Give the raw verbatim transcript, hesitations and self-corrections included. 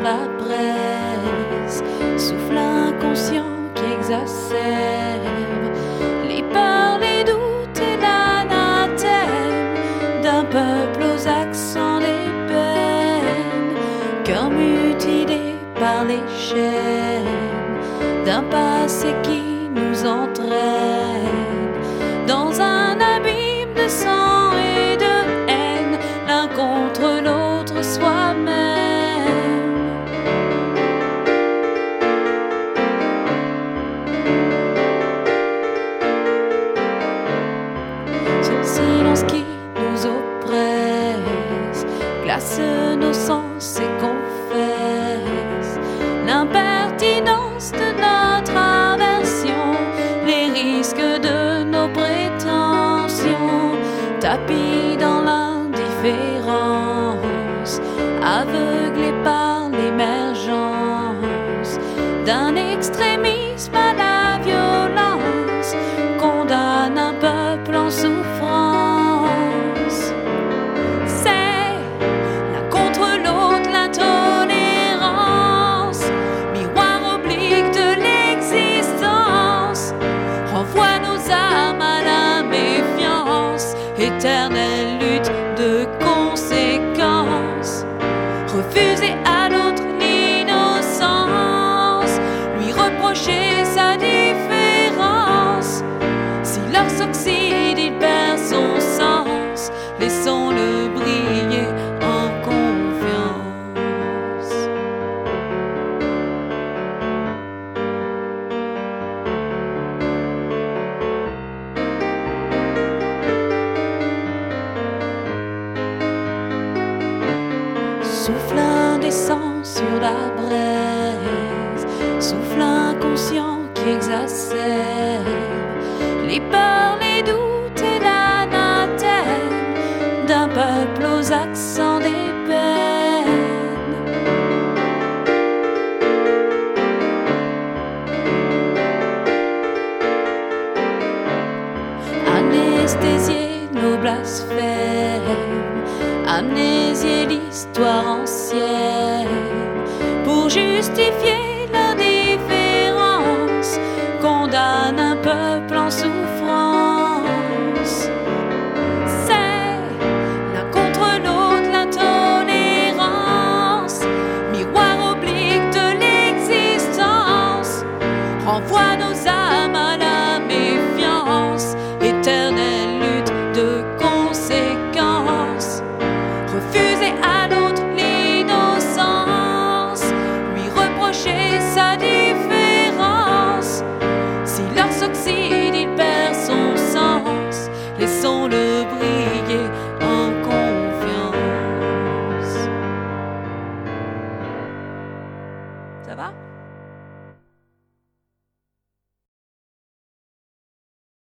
la braise, souffle inconscient qui exacerbe les peurs, les doutes et l'anathème d'un peuple aux accents d'ébène, cœur mutilé par les chaînes d'un passé qui nous entraîne dans un abîme de sang et de haine, l'un contre l'autre soi-même. Ce silence qui nous oppresse glace nos sens et confesse l'impertinence de notre aversion, les risques de nos prétentions, tapis dans l'indifférence, aveuglés par l'émergence d'un extrémisme à la violence, condamne un peuple en souffrance. C'est l'un contre l'autre l'intolérance, miroir oblique de l'existence, renvoie nos âmes à la méfiance, éternelle lutte de conséquences, refuser à l'autre l'innocence, lui reprocher sa différence. Si l'or s'oxyde, il perd son sens, laissons-le briller en confiance. Souffle indécent sur la braise, souffle inconscient qui exacerbe les peurs, les doutes et l'anathème d'un peuple aux accents d'ébène. Anesthésier nos blasphèmes, amnésier l'histoire ancienne pour justifier l'indifférence, condamne un peuple en souffrance. C'est l'un contre l'autre l'intolérance, miroir oblique de l'existence, renvoie nos âmes à la méfiance, éternelle lutte de conséquences, refuser à l'autre l'innocence, lui reprocher sa différence. Si l'or s'oxyde, il perd son sens, laissons-le briller en confiance. Ça va ?